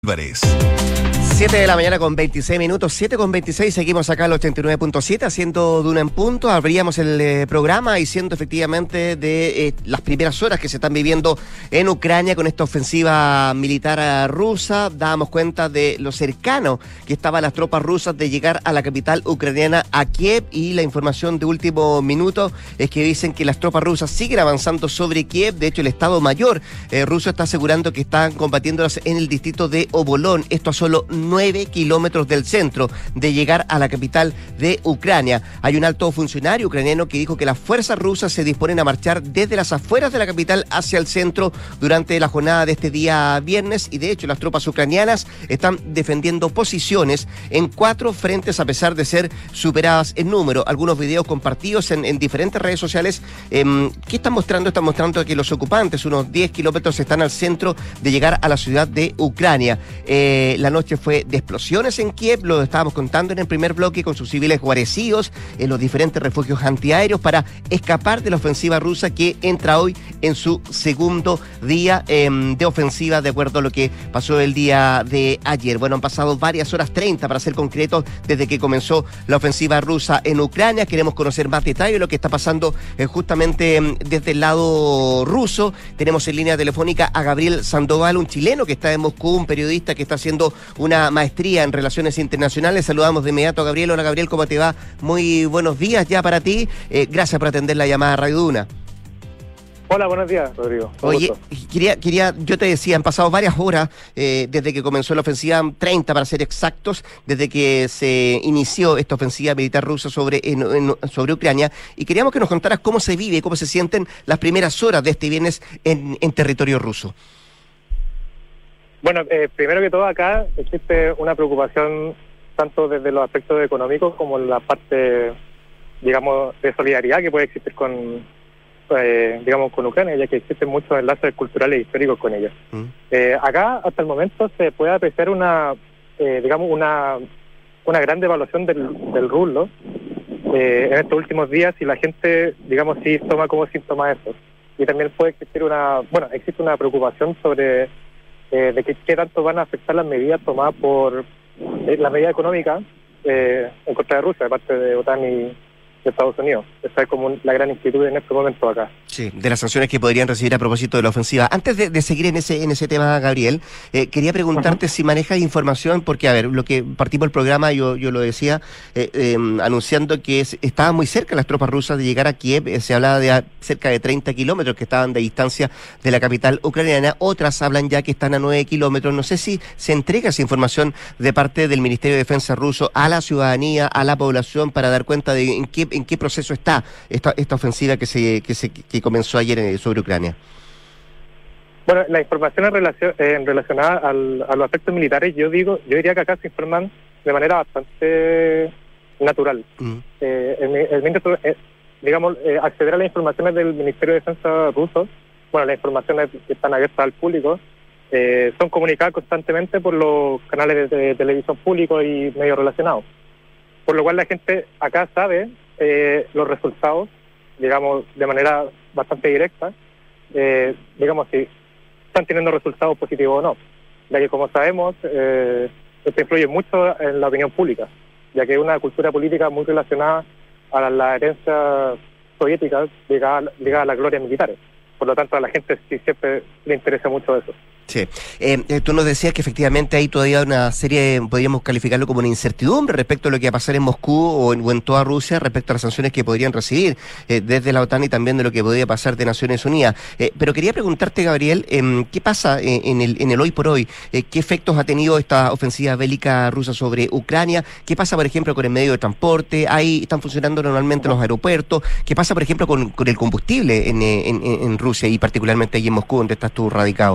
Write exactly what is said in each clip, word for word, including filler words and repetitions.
Álvarez. siete de la mañana con veintiséis minutos, siete con veintiséis, seguimos acá al ochenta y nueve punto siete, haciendo Duna en punto. Abríamos el eh, programa diciendo efectivamente de eh, las primeras horas que se están viviendo en Ucrania con esta ofensiva militar eh, rusa. Dábamos cuenta de lo cercano que estaban las tropas rusas de llegar a la capital ucraniana, a Kiev, y la información de último minuto es que dicen que las tropas rusas siguen avanzando sobre Kiev. De hecho, el Estado Mayor eh, ruso está asegurando que están combatiéndolas en el distrito de Obolón, esto a solo nueve kilómetros del centro de llegar a la capital de Ucrania. Hay un alto funcionario ucraniano que dijo que las fuerzas rusas se disponen a marchar desde las afueras de la capital hacia el centro durante la jornada de este día viernes, y de hecho las tropas ucranianas están defendiendo posiciones en cuatro frentes a pesar de ser superadas en número. Algunos videos compartidos en, en diferentes redes sociales, eh, ¿qué están mostrando? Están mostrando que los ocupantes, unos diez kilómetros, están al centro de llegar a la ciudad de Ucrania. Eh, la noche fue de explosiones en Kiev, lo estábamos contando en el primer bloque, con sus civiles guarecidos en los diferentes refugios antiaéreos para escapar de la ofensiva rusa que entra hoy en su segundo día eh, de ofensiva, de acuerdo a lo que pasó el día de ayer. Bueno, han pasado varias horas, treinta para ser concretos, desde que comenzó la ofensiva rusa en Ucrania. Queremos conocer más detalles de lo que está pasando eh, justamente eh, desde el lado ruso. Tenemos en línea telefónica a Gabriel Sandoval, un chileno que está en Moscú, un periodista que está haciendo una maestría en relaciones internacionales. Saludamos de inmediato a Gabriel. Hola Gabriel, ¿cómo te va? Muy buenos días ya para ti. Eh, gracias por atender la llamada a Radio Duna. Hola, buenos días, Rodrigo. Un Oye, gusto. quería, quería, yo te decía, han pasado varias horas eh, desde que comenzó la ofensiva, treinta para ser exactos, desde que se inició esta ofensiva militar rusa sobre, en, en, sobre Ucrania, y queríamos que nos contaras cómo se vive, cómo se sienten las primeras horas de este viernes en, en territorio ruso. Bueno, eh, primero que todo, acá existe una preocupación tanto desde los aspectos económicos como en la parte, digamos, de solidaridad que puede existir con, eh, digamos, con Ucrania, ya que existen muchos enlaces culturales e históricos con ella. Mm. Eh, acá, hasta el momento, se puede apreciar una, eh, digamos, una, una gran devaluación del, del rublo eh, en estos últimos días, y la gente, digamos, sí toma como síntoma eso. Y también puede existir una, bueno, existe una preocupación sobre Eh, de que qué tanto van a afectar las medidas tomadas por eh, la medida económica eh, en contra de Rusia, de parte de OTAN y de Estados Unidos. Esa es como la gran inquietud en este momento acá. Sí, de las sanciones que podrían recibir a propósito de la ofensiva. Antes de, de seguir en ese en ese tema, Gabriel, eh, quería preguntarte uh-huh. si manejas información, porque, a ver, lo que partimos del programa, yo yo lo decía, eh, eh, anunciando que es, estaban muy cerca las tropas rusas de llegar a Kiev. Eh, se hablaba de a, cerca de treinta kilómetros que estaban de distancia de la capital ucraniana. Otras hablan ya que están a nueve kilómetros. No sé si se entrega esa información de parte del Ministerio de Defensa ruso a la ciudadanía, a la población, para dar cuenta de en qué en qué proceso está esta esta ofensiva que se que se que comenzó ayer sobre Ucrania. Bueno, la información en relación eh, en relacionada al, a los aspectos militares, yo digo, yo diría que acá se informan de manera bastante natural. Mm. Eh, el, el, el, eh, digamos, eh, acceder a las informaciones del Ministerio de Defensa ruso, bueno, las informaciones que están abiertas al público, eh, son comunicadas constantemente por los canales de, de televisión públicos y medios relacionados. Por lo cual la gente acá sabe eh, los resultados, digamos, de manera bastante directa, eh, digamos, si están teniendo resultados positivos o no, ya que, como sabemos, eh, esto influye mucho en la opinión pública, ya que es una cultura política muy relacionada a la, la herencia soviética ligada, ligada a las glorias militares. Por lo tanto, a la gente sí siempre le interesa mucho eso. Sí. Eh, eh, tú nos decías que efectivamente hay todavía una serie, podríamos calificarlo como una incertidumbre respecto a lo que va a pasar en Moscú o en, o en toda Rusia respecto a las sanciones que podrían recibir eh, desde la OTAN, y también de lo que podría pasar de Naciones Unidas. Eh, pero quería preguntarte, Gabriel, eh, ¿qué pasa eh, en, el, en el hoy por hoy? Eh, ¿Qué efectos ha tenido esta ofensiva bélica rusa sobre Ucrania? ¿Qué pasa, por ejemplo, con el medio de transporte? ¿Ahí están funcionando normalmente los aeropuertos? ¿Qué pasa, por ejemplo, con, con el combustible en, en, en Rusia y particularmente allí en Moscú, donde estás tú radicado?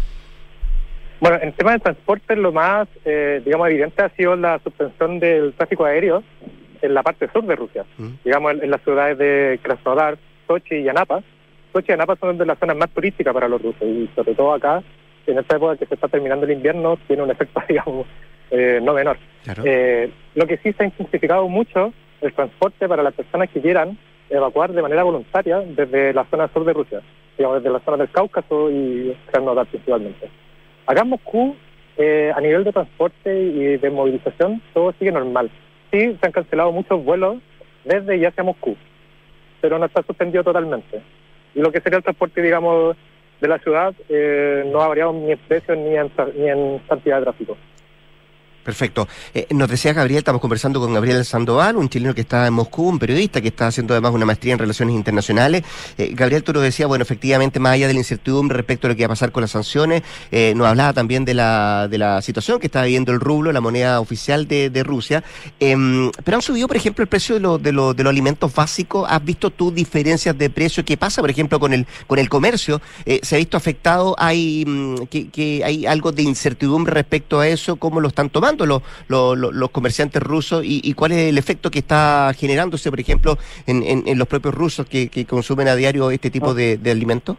Bueno, en tema de transporte, lo más, eh, digamos, evidente ha sido la suspensión del tráfico aéreo en la parte sur de Rusia. Mm. Digamos, en, en las ciudades de Krasnodar, Sochi y Anapa. Sochi y Anapa son de las zonas más turísticas para los rusos, y sobre todo acá, en esta época que se está terminando el invierno, tiene un efecto, digamos, eh, no menor. Claro. Eh, lo que sí se ha intensificado mucho el transporte para las personas que quieran evacuar de manera voluntaria desde la zona sur de Rusia, digamos, desde la zona del Cáucaso y Krasnodar principalmente. Acá en Moscú eh, a nivel de transporte y de movilización, todo sigue normal. Sí, se han cancelado muchos vuelos desde y hacia Moscú, pero no está suspendido totalmente. Y lo que sería el transporte, digamos, de la ciudad, eh, no ha variado ni en precios ni en, ni en cantidad de tráfico. Perfecto. Eh, nos decía Gabriel, estamos conversando con Gabriel Sandoval, un chileno que está en Moscú, un periodista que está haciendo además una maestría en Relaciones Internacionales. Eh, Gabriel, tú nos decías, bueno, efectivamente, más allá de la incertidumbre respecto a lo que va a pasar con las sanciones, eh, nos hablaba también de la de la situación que está viviendo el rublo, la moneda oficial de, de Rusia. Eh, pero han subido, por ejemplo, el precio de, lo, de, lo, de los alimentos básicos. ¿Has visto tú diferencias de precio? ¿Qué pasa, por ejemplo, con el con el comercio? Eh, ¿Se ha visto afectado? ¿Hay, que, que hay algo de incertidumbre respecto a eso? ¿Cómo lo están tomando Los, los, los comerciantes rusos y, y cuál es el efecto que está generándose, por ejemplo, en, en, en los propios rusos que, que consumen a diario este tipo de, de alimentos?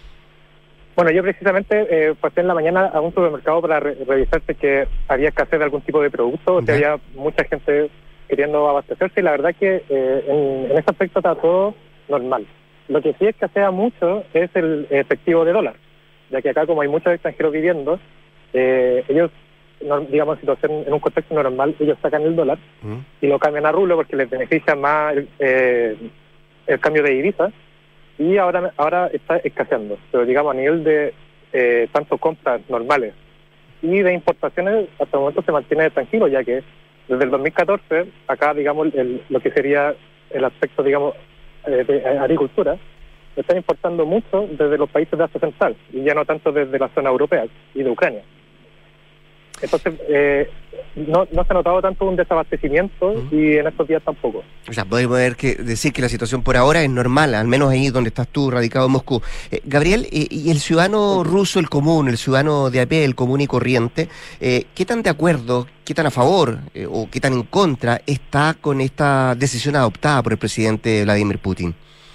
Bueno, yo precisamente eh, pasé en la mañana a un supermercado para re revisar si que había escasez de algún tipo de producto, o si había mucha gente queriendo abastecerse, y la verdad que eh, en, en ese aspecto está todo normal. Lo que sí escasea mucho es el efectivo de dólar, ya que acá, como hay muchos extranjeros viviendo, eh, ellos No, digamos, situación en un contexto normal, ellos sacan el dólar mm. y lo cambian a rublo porque les beneficia más eh, el cambio de divisas, y ahora ahora está escaseando, pero digamos a nivel de eh, tanto compras normales y de importaciones hasta el momento se mantiene tranquilo, ya que desde el dos mil catorce acá, digamos, el, lo que sería el aspecto, digamos, eh, de agricultura, están importando mucho desde los países de Asia Central y ya no tanto desde la zona europea y de Ucrania. Entonces, eh, no, no se ha notado tanto un desabastecimiento uh-huh. y en estos días tampoco. O sea, podemos ver que, decir que la situación por ahora es normal, al menos ahí donde estás tú, radicado en Moscú. Eh, Gabriel, eh, y el ciudadano ruso, el común, el ciudadano de a pie, el común y corriente, eh, ¿qué tan de acuerdo, qué tan a favor eh, o qué tan en contra está con esta decisión adoptada por el presidente Vladimir Putin?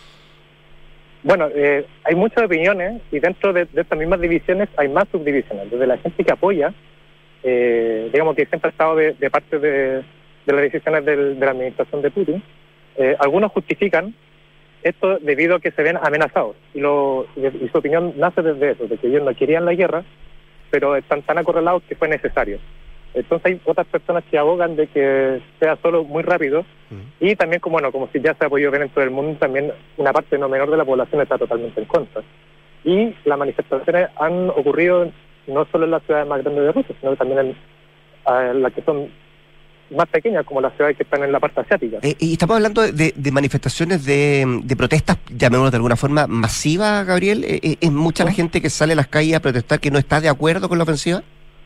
Bueno, eh, hay muchas opiniones y dentro de, de estas mismas divisiones hay más subdivisiones. Desde la gente que apoya, Eh, digamos que siempre ha estado de, de parte de, de las decisiones del, de la administración de Putin. Eh, algunos justifican esto debido a que se ven amenazados, y, lo, y su opinión nace desde eso, de que ellos no querían la guerra, pero están tan acorralados que fue necesario. Entonces hay otras personas que abogan de que sea solo muy rápido, uh-huh. y también, como bueno, como si ya se ha podido ver en todo el mundo, también una parte no menor de la población está totalmente en contra. Y las manifestaciones han ocurrido no solo en las ciudades más grandes de Rusia, sino también en uh, las que son más pequeñas, como las ciudades que están en la parte asiática. Eh, y estamos hablando de, de manifestaciones de, de protestas, llamémoslo de alguna forma, masivas, Gabriel. Eh, ¿Es mucha ¿Sí? la gente que sale a las calles a protestar que no está de acuerdo con la ofensiva?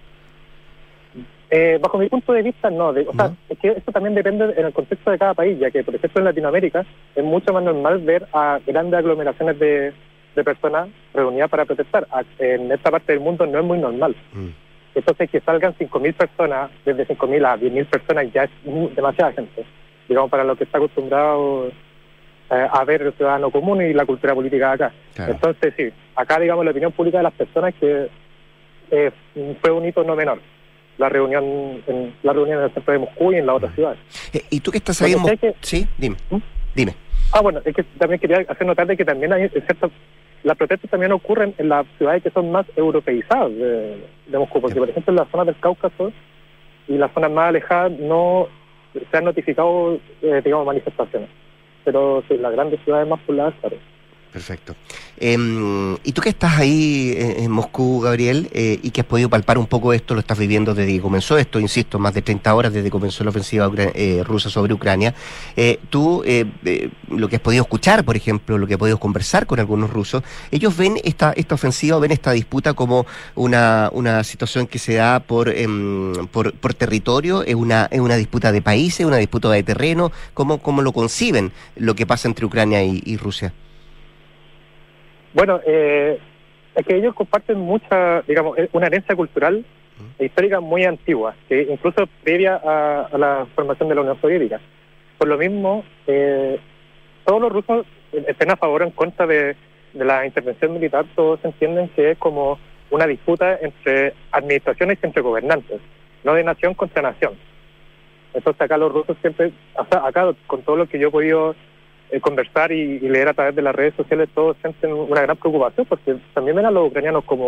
Eh, bajo mi punto de vista, no. De, o ¿No? sea, es que eso también depende en el contexto de cada país, ya que, por ejemplo, en Latinoamérica es mucho más normal ver a grandes aglomeraciones de de personas reunidas para protestar. En esta parte del mundo no es muy normal. Mm. Entonces, que salgan cinco mil personas, desde cinco mil a diez mil personas, ya es muy, demasiada gente, digamos, para lo que está acostumbrado eh, a ver el ciudadano común y la cultura política de acá. Claro. Entonces, sí, acá, digamos, la opinión pública de las personas que eh, fue un hito no menor. La reunión en la reunión en el centro de Moscú y en la otra ciudad. Eh, ¿Y tú que estás ahí en Moscú? Que... Sí, dime, ¿Mm? dime. Ah, bueno, es que también quería hacer notar de que también hay ciertas... Las protestas también ocurren en las ciudades que son más europeizadas de, de Moscú, porque, por ejemplo, en las zonas del Cáucaso y las zonas más alejadas no se han notificado, eh, digamos, manifestaciones. Pero sí, las grandes ciudades más pobladas, claro. Perfecto. Eh, y tú que estás ahí en, en Moscú, Gabriel, eh, y que has podido palpar un poco esto, lo estás viviendo desde que comenzó esto, insisto, más de treinta horas desde que comenzó la ofensiva eh, rusa sobre Ucrania, eh, tú, eh, eh, lo que has podido escuchar, por ejemplo, lo que has podido conversar con algunos rusos, ellos ven esta esta ofensiva, ven esta disputa como una una situación que se da por eh, por, por territorio, es una es una disputa de países, una disputa de terreno, ¿cómo, cómo lo conciben lo que pasa entre Ucrania y, y Rusia? Bueno, eh, es que ellos comparten mucha, digamos, una herencia cultural e histórica muy antigua, que incluso previa a, a la formación de la Unión Soviética. Por lo mismo, eh, todos los rusos estén a favor o en contra de, de la intervención militar, todos entienden que es como una disputa entre administraciones y entre gobernantes, no de nación contra nación. Entonces acá los rusos siempre, o sea, acá con todo lo que yo he podido Eh, conversar y, y leer a través de las redes sociales, todos sienten una gran preocupación porque también ven a los ucranianos como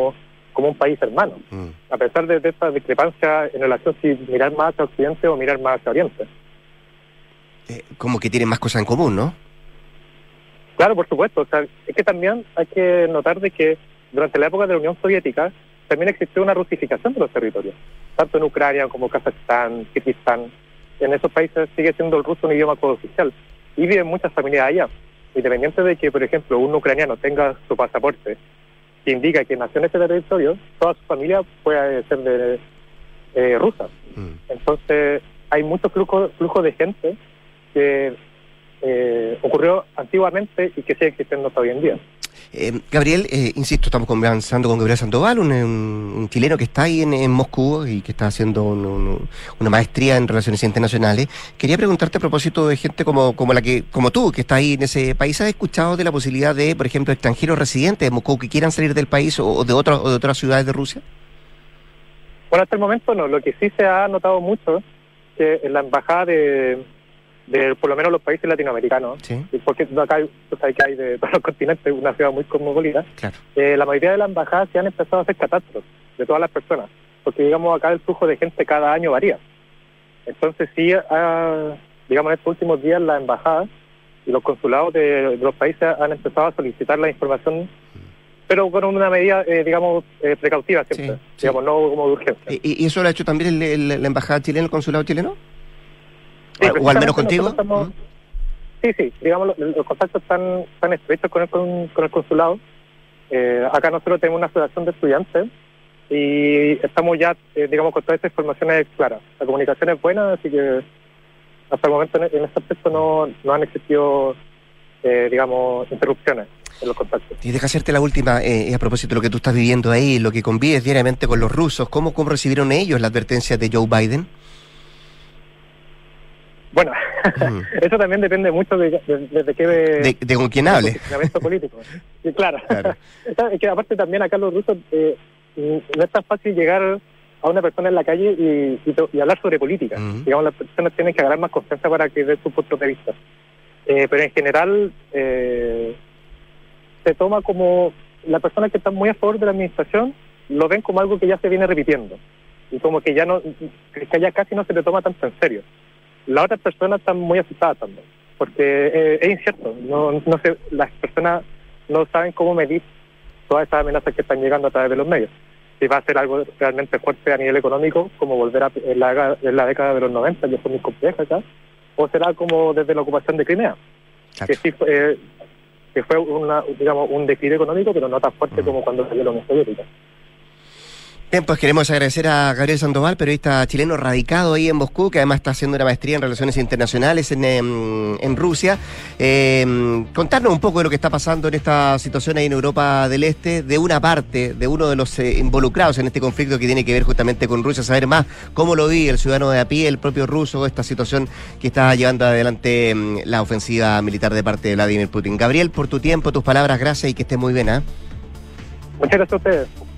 como un país hermano, mm. a pesar de, de esta discrepancia en relación si mirar más hacia Occidente o mirar más hacia Oriente. Eh, como que tienen más cosas en común, ¿no? Claro, por supuesto. O sea, es que también hay que notar de que durante la época de la Unión Soviética también existió una rusificación de los territorios, tanto en Ucrania como Kazajstán, Kirguistán. En esos países sigue siendo el ruso un idioma cooficial y viven muchas familias allá. Independiente de que, por ejemplo, un ucraniano tenga su pasaporte que indica que nació en ese territorio, toda su familia puede ser de eh, rusa. Mm. Entonces, hay mucho flujo, flujo de gente que eh, ocurrió antiguamente y que sigue existiendo hasta hoy en día. Eh, Gabriel, eh, insisto, estamos conversando con Gabriel Sandoval, un, un, un chileno que está ahí en, en Moscú y que está haciendo un, un, una maestría en relaciones internacionales. Quería preguntarte a propósito de gente como, como la que, como tú, que está ahí en ese país. ¿Has escuchado de la posibilidad de, por ejemplo, extranjeros residentes de Moscú que quieran salir del país o de otras o de otras ciudades de Rusia? Bueno, hasta el momento no. Lo que sí se ha notado mucho es que en la embajada de de por lo menos los países latinoamericanos, ¿sí? Porque acá hay, tú sabes que hay de todos los continentes una ciudad muy cosmopolita, claro. eh, la mayoría de las embajadas se han empezado a hacer catastros de todas las personas, porque digamos acá el flujo de gente cada año varía. Entonces sí, ah, digamos en estos últimos días las embajadas y los consulados de, de los países han empezado a solicitar la información, pero con una medida, eh, digamos, eh, precautiva siempre, sí, sí. digamos, no como de urgencia. ¿Y, y eso lo ha hecho también el, el, la embajada chilena, el consulado chileno? Sí, o al menos contigo. Estamos, ¿Mm? Sí, sí, digamos, los, los contactos están, están estrechos con el, con, con el consulado. Eh, acá nosotros tenemos una asociación de estudiantes y estamos ya, eh, digamos, con todas estas informaciones claras. La comunicación es buena, así que hasta el momento en, en este aspecto no, no han existido, eh, digamos, interrupciones en los contactos. Y deja hacerte la última, eh, a propósito de lo que tú estás viviendo ahí, lo que convives diariamente con los rusos. ¿Cómo, cómo recibieron ellos la advertencia de Joe Biden? Bueno, mm. eso también depende mucho de, de, de, de qué... De, de con quién hable. Posicionamiento político. Sí, claro. claro. Es que aparte también acá los rusos eh, no es tan fácil llegar a una persona en la calle y, y, y hablar sobre política. Mm. Digamos, las personas tienen que agarrar más confianza para que dé su punto de vista. Eh, pero en general eh, se toma como... Las personas que están muy a favor de la administración lo ven como algo que ya se viene repitiendo. Y como que ya no que ya casi no se le toma tanto en serio. Las otras personas están muy asustadas también, porque eh, es incierto, no, no sé, las personas no saben cómo medir todas esas amenazas que están llegando a través de los medios. Si va a ser algo realmente fuerte a nivel económico, como volver a en la, en la década de los noventa, que fue muy compleja acá, o será como desde la ocupación de Crimea, claro. que sí eh, que fue una, digamos, un declive económico, pero no tan fuerte mm. como cuando salió la Unión Soviética. Bien, pues queremos agradecer a Gabriel Sandoval, periodista chileno radicado ahí en Moscú, que además está haciendo una maestría en Relaciones Internacionales en, en, en Rusia. Eh, contarnos un poco de lo que está pasando en esta situación ahí en Europa del Este, de una parte, de uno de los eh, involucrados en este conflicto que tiene que ver justamente con Rusia, saber más cómo lo vive el ciudadano de a pie, el propio ruso, esta situación que está llevando adelante eh, la ofensiva militar de parte de Vladimir Putin. Gabriel, por tu tiempo, tus palabras, gracias y que estés muy bien, ¿eh? Muchas gracias a ustedes.